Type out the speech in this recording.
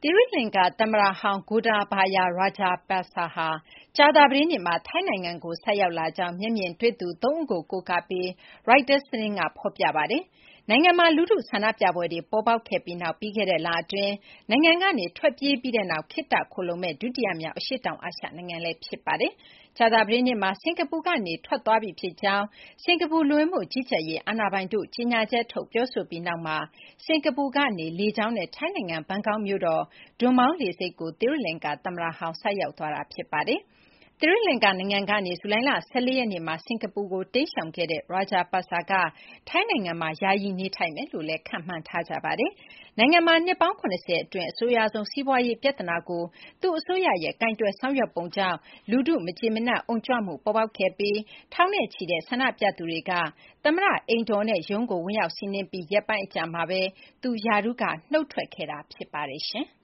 သီရိလင်္ကာသမ္မတဟောင်း Gotabaya Rajapaksa ဟာကြာသပတေးနေ့မှာထိုင်းနိုင်ငံကိုဆိုက်ရောက်လာကြောင်းမျက်မြင်တွေ့သူ3ဦးကိုကိုးကားပြီးရိုက်တာသတင်းကဖော်ပြပါတယ်။နိုင်ငံမှာလူထုဆန္ဒပြပွဲတွေပေါ်ပေါက်ခဲ့ပြီးနောက်ပြီးခဲ့တဲ့လအတွင်းနိုင်ငံကနေထွက်ပြေးပြီးတဲ့နောက်ခေတ္တခိုလှုံမယ့်ဒုတိယမြောက်အရှေ့တောင်အာရှနိုင်ငံလည်းဖြစ်ပါတယ်။ကြာသပတေးနေ့မှာစင်ကာပူကနေထွက်သွားပြီဖြစ်ကြောင်းစင်ကာပူလူဝင်မှုကြီးကြပ်ရေးအာဏာပိုင်တို့ကြေညာချက်ထုတ်ပြောဆိုပြီးနောက်မှာစင်ကာပူကနေလေကြောင်းနဲ့ထိုင်းနိုင်ငံဘန်ကောက်မြို့တော်ဒွန်မောင်းလေဆိပ်ကိုသီရိလင်္ကာသမ္မတဟောင်းဆိုက်ရောက်သွားတာဖြစ်ပါတယ်။သီရိလင်္ကာနိုင်ငံကနေဇူလိုင်လ14ရက်နေ့မှာစင်ကာပူကိုတိမ်းရှောင်ခဲ့တဲ့ Rajapaksa ကထိုင်းနိုင်ငံမှာယာယီနေထိုင်မယ်လို့လည်းခန့်မှန်းထားကြပါတယ်။နိုင်ငံမှာနှစ်ပေါင်း70အတွင်းအဆိုးရွားဆုံးစီးပွားရေးပြဿနာကိုသူ့အစိုးရရဲ့ကိုင်တွယ်ဆောင်ရွက်ပုံကြောင့်လူထုမကျေမနပ်အုံကြွမှုပေါ်ပေါက်ခဲ့ပြီးထောင်နဲ့ချီတဲ့ဆန္ဒပြသူတွေကသမ္မတအိမ်တော်နဲ့ရုံးကိုဝင်ရောက်စီးနင်းပြီးရက်ပိုင်းအကြာမှာပဲသူရာထူးကနုတ်ထွက်ခဲ့တာဖြစ်ပါတယ်။